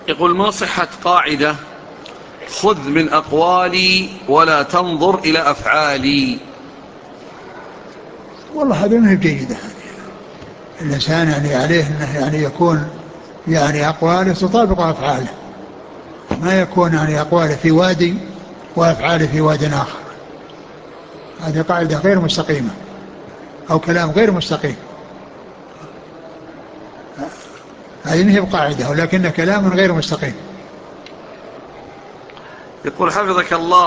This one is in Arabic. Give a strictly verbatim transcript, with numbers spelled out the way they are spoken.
يقول: ما صحة قاعدة خذ من أقوالي ولا تنظر إلى أفعالي؟ والله هذه ما هي جيدة. الإنسان يعني عليه أنه يعني يكون يعني أقواله تطابق أفعاله، ما يكون يعني أقواله في وادي وأفعاله في واد آخر. هذه قاعدة غير مستقيمة أو كلام غير مستقيم. هذه هي القاعدة ولكن كلام غير مستقيم. يقول: حفظك الله،